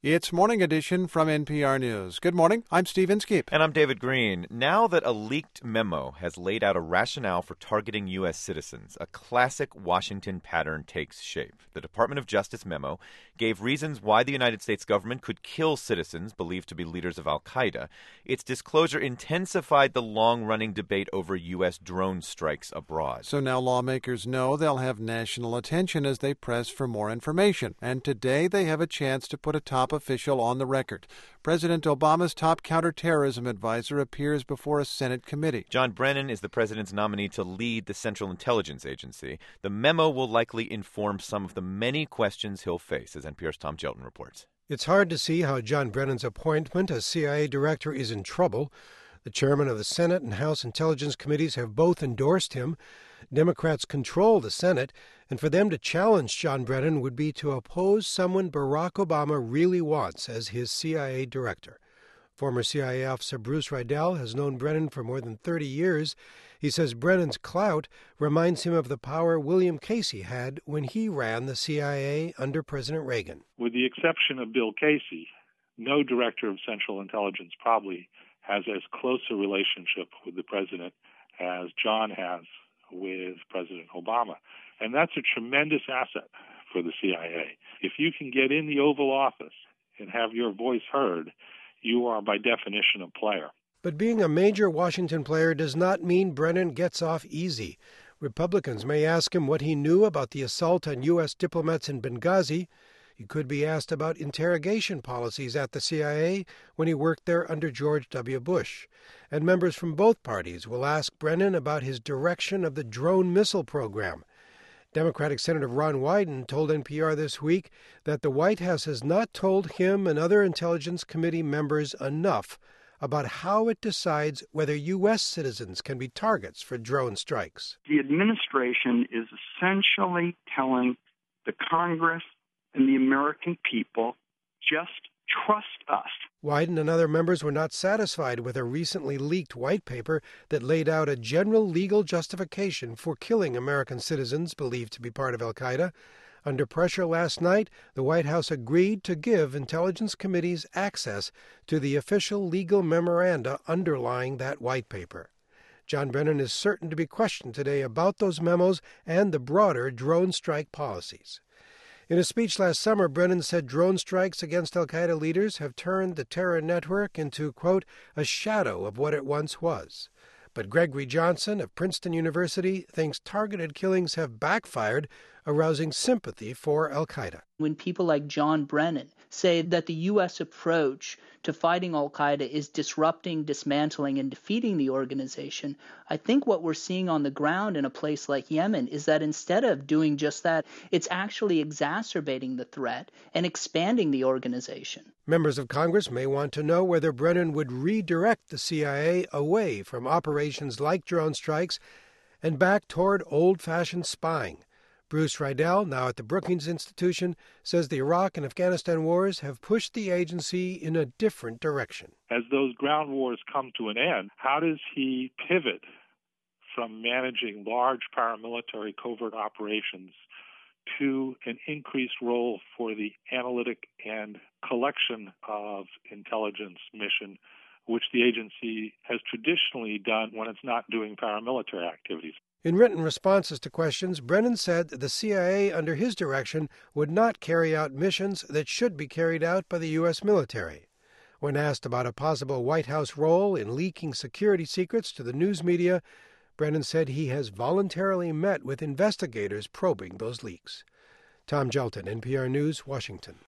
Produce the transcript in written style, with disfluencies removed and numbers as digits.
It's Morning Edition from NPR News. Good morning. I'm Steve Inskeep. And I'm David Green. Now that a leaked memo has laid out a rationale for targeting U.S. citizens, a classic Washington pattern takes shape. The Department of Justice memo gave reasons why the United States government could kill citizens believed to be leaders of al-Qaeda. Its disclosure intensified the long-running debate over U.S. drone strikes abroad. So now lawmakers know they'll have national attention as they press for more information. And today they have a chance to put a top official on the record. President Obama's top counterterrorism advisor appears before a Senate committee. John Brennan is the president's nominee to lead the Central Intelligence Agency. The memo will likely inform some of the many questions he'll face, as NPR's Tom Gelton reports. It's hard to see how John Brennan's appointment as CIA director is in trouble. The chairman of the Senate and House Intelligence Committees have both endorsed him. Democrats control the Senate, and for them to challenge John Brennan would be to oppose someone Barack Obama really wants as his CIA director. Former CIA officer Bruce Riedel has known Brennan for more than 30 years. He says Brennan's clout reminds him of the power William Casey had when he ran the CIA under President Reagan. With the exception of Bill Casey, no director of Central Intelligence probably has as close a relationship with the president as John has with President Obama. And that's a tremendous asset for the CIA. If you can get in the Oval Office and have your voice heard, you are by definition a player. But being a major Washington player does not mean Brennan gets off easy. Republicans may ask him what he knew about the assault on U.S. diplomats in Benghazi. He could be asked about interrogation policies at the CIA when he worked there under George W. Bush. And members from both parties will ask Brennan about his direction of the drone missile program. Democratic Senator Ron Wyden told NPR this week that the White House has not told him and other Intelligence Committee members enough about how it decides whether U.S. citizens can be targets for drone strikes. The administration is essentially telling the Congress and the American people, just trust us. Wyden and other members were not satisfied with a recently leaked white paper that laid out a general legal justification for killing American citizens believed to be part of al-Qaeda. Under pressure last night, the White House agreed to give intelligence committees access to the official legal memoranda underlying that white paper. John Brennan is certain to be questioned today about those memos and the broader drone strike policies. In a speech last summer, Brennan said drone strikes against al-Qaeda leaders have turned the terror network into, quote, a shadow of what it once was. But Gregory Johnson of Princeton University thinks targeted killings have backfired, arousing sympathy for al-Qaeda. When people like John Brennan say that the U.S. approach to fighting al-Qaeda is disrupting, dismantling, and defeating the organization, I think what we're seeing on the ground in a place like Yemen is that instead of doing just that, it's actually exacerbating the threat and expanding the organization. Members of Congress may want to know whether Brennan would redirect the CIA away from operations like drone strikes and back toward old-fashioned spying. Bruce Riedel, now at the Brookings Institution, says the Iraq and Afghanistan wars have pushed the agency in a different direction. As those ground wars come to an end, how does he pivot from managing large paramilitary covert operations to an increased role for the analytic and collection of intelligence mission, which the agency has traditionally done when it's not doing paramilitary activities? In written responses to questions, Brennan said the CIA under his direction would not carry out missions that should be carried out by the U.S. military. When asked about a possible White House role in leaking security secrets to the news media, Brennan said he has voluntarily met with investigators probing those leaks. Tom Gelton, NPR News, Washington.